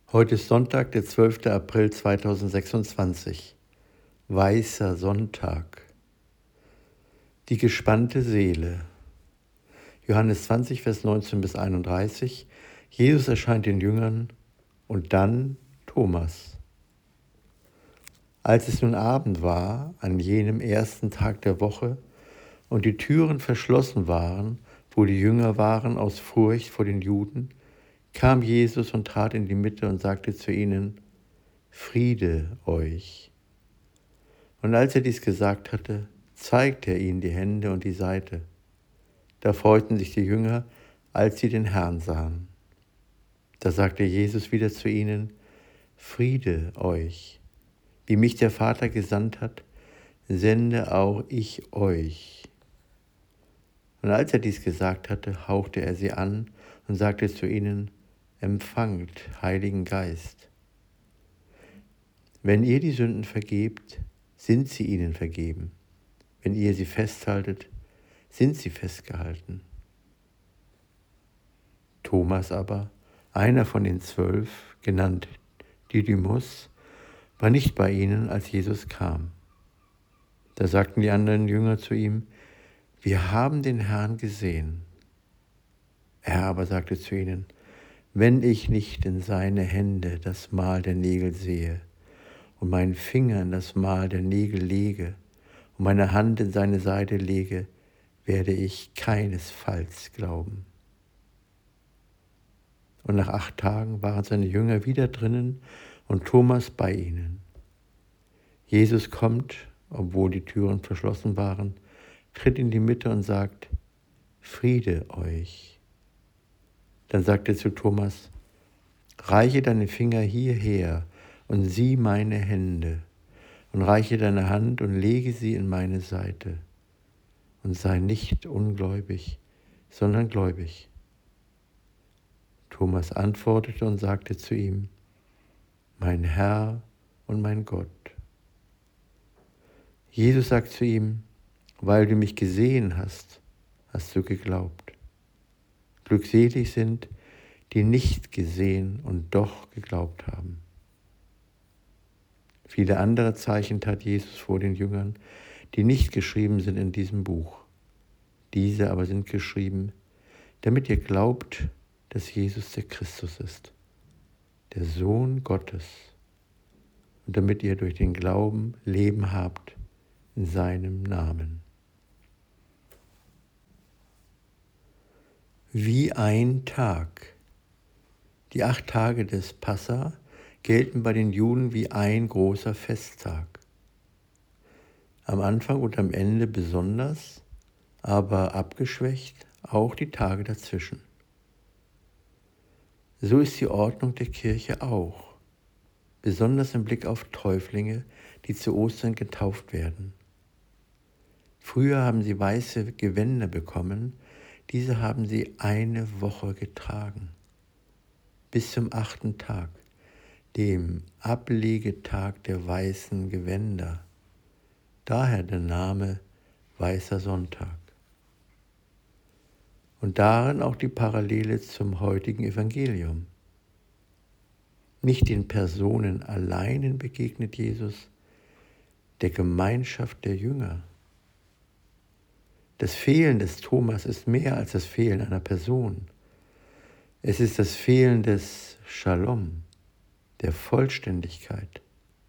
Heute ist Sonntag, der 12. April 2026, Weißer Sonntag. Die gespannte Seele. Johannes 20, Vers 19 bis 31. Jesus erscheint den Jüngern und dann Thomas. Als es nun Abend war, an jenem ersten Tag der Woche, und die Türen verschlossen waren, wo die Jünger waren aus Furcht vor den Juden, kam Jesus und trat in die Mitte und sagte zu ihnen: Friede euch. Und als er dies gesagt hatte, zeigte er ihnen die Hände und die Seite. Da freuten sich die Jünger, als sie den Herrn sahen. Da sagte Jesus wieder zu ihnen: Friede euch. Wie mich der Vater gesandt hat, sende auch ich euch. Und als er dies gesagt hatte, hauchte er sie an und sagte zu ihnen: Empfangt Heiligen Geist. Wenn ihr die Sünden vergebt, sind sie ihnen vergeben. Wenn ihr sie festhaltet, sind sie festgehalten. Thomas aber, einer von den 12, genannt Didymus, war nicht bei ihnen, als Jesus kam. Da sagten die anderen Jünger zu ihm: Wir haben den Herrn gesehen. Er aber sagte zu ihnen: Wenn ich nicht in seine Hände das Mal der Nägel sehe und meinen Finger in das Mal der Nägel lege und meine Hand in seine Seite lege, werde ich keinesfalls glauben. Und nach 8 Tagen waren seine Jünger wieder drinnen und Thomas bei ihnen. Jesus kommt, obwohl die Türen verschlossen waren, tritt in die Mitte und sagt: Friede euch. Dann sagt er zu Thomas: Reiche deine Finger hierher und sieh meine Hände, und reiche deine Hand und lege sie in meine Seite, und sei nicht ungläubig, sondern gläubig. Thomas antwortete und sagte zu ihm: Mein Herr und mein Gott. Jesus sagt zu ihm: Weil du mich gesehen hast, hast du geglaubt. Glückselig sind, die nicht gesehen und doch geglaubt haben. Viele andere Zeichen tat Jesus vor den Jüngern, die nicht geschrieben sind in diesem Buch. Diese aber sind geschrieben, damit ihr glaubt, dass Jesus der Christus ist, der Sohn Gottes, und damit ihr durch den Glauben Leben habt in seinem Namen. Wie ein Tag. Die 8 Tage des Passa gelten bei den Juden wie ein großer Festtag. Am Anfang und am Ende besonders, aber abgeschwächt auch die Tage dazwischen. So ist die Ordnung der Kirche auch, besonders im Blick auf Täuflinge, die zu Ostern getauft werden. Früher haben sie weiße Gewänder bekommen, diese haben sie eine Woche getragen, bis zum 8. Tag, dem Ablegetag der weißen Gewänder. Daher der Name Weißer Sonntag. Und darin auch die Parallele zum heutigen Evangelium. Nicht den Personen alleinen begegnet Jesus, der Gemeinschaft der Jünger. Das Fehlen des Thomas ist mehr als das Fehlen einer Person. Es ist das Fehlen des Shalom, der Vollständigkeit.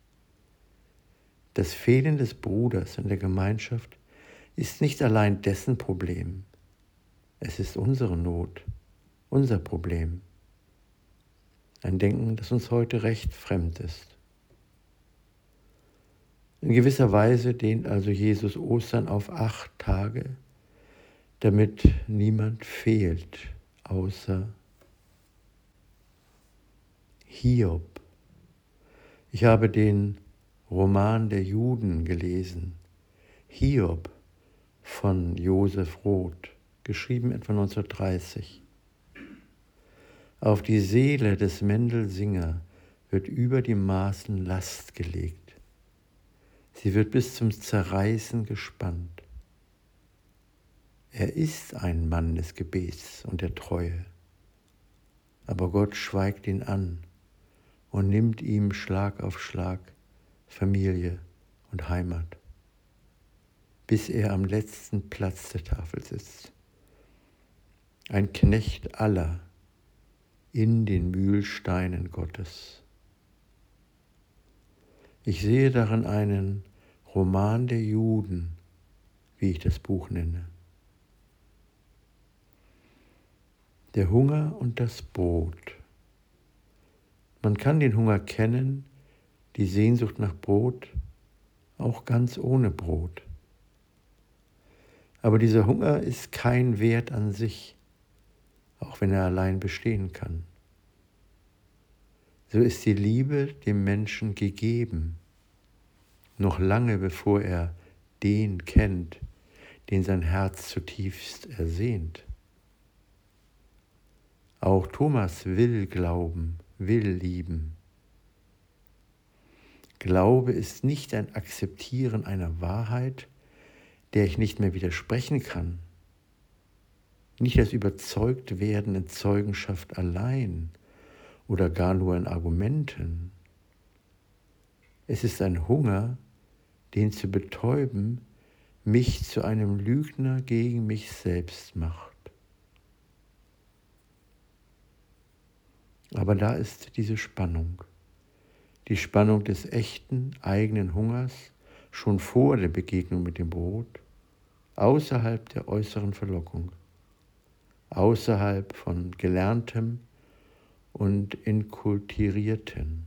Das Fehlen des Bruders in der Gemeinschaft ist nicht allein dessen Problem. Es ist unsere Not, unser Problem. Ein Denken, das uns heute recht fremd ist. In gewisser Weise dehnt also Jesus Ostern auf 8 Tage, damit niemand fehlt, außer Hiob. Ich habe den Roman der Juden gelesen, Hiob von Josef Roth, geschrieben etwa 1930. Auf die Seele des Mendel Singer wird über die Maßen Last gelegt. Sie wird bis zum Zerreißen gespannt. Er ist ein Mann des Gebets und der Treue, aber Gott schweigt ihn an und nimmt ihm Schlag auf Schlag Familie und Heimat, bis er am letzten Platz der Tafel sitzt. Ein Knecht aller in den Mühlsteinen Gottes. Ich sehe darin einen Roman der Juden, wie ich das Buch nenne. Der Hunger und das Brot. Man kann den Hunger kennen, die Sehnsucht nach Brot, auch ganz ohne Brot. Aber dieser Hunger ist kein Wert an sich, auch wenn er allein bestehen kann. So ist die Liebe dem Menschen gegeben, noch lange bevor er den kennt, den sein Herz zutiefst ersehnt. Auch Thomas will glauben, will lieben. Glaube ist nicht ein Akzeptieren einer Wahrheit, der ich nicht mehr widersprechen kann. Nicht das Überzeugtwerden in Zeugenschaft allein oder gar nur in Argumenten. Es ist ein Hunger, den zu betäuben mich zu einem Lügner gegen mich selbst macht. Aber da ist diese Spannung, die Spannung des echten eigenen Hungers schon vor der Begegnung mit dem Brot, außerhalb der äußeren Verlockung, außerhalb von Gelerntem und Inkulturierten.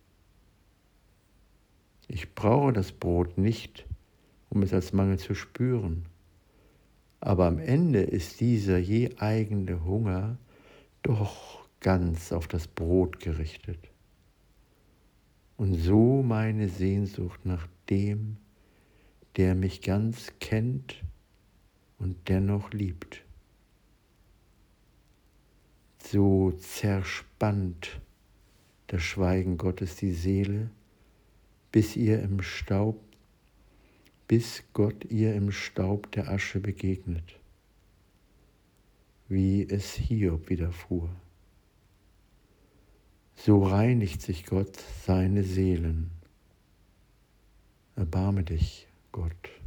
Ich brauche das Brot nicht, um es als Mangel zu spüren, aber am Ende ist dieser je eigene Hunger doch ganz auf das Brot gerichtet. Und so meine Sehnsucht nach dem, der mich ganz kennt und dennoch liebt. So zerspannt das Schweigen Gottes die Seele, bis Gott ihr im Staub der Asche begegnet, wie es Hiob widerfuhr. So reinigt sich Gott seine Seelen. Erbarme dich, Gott.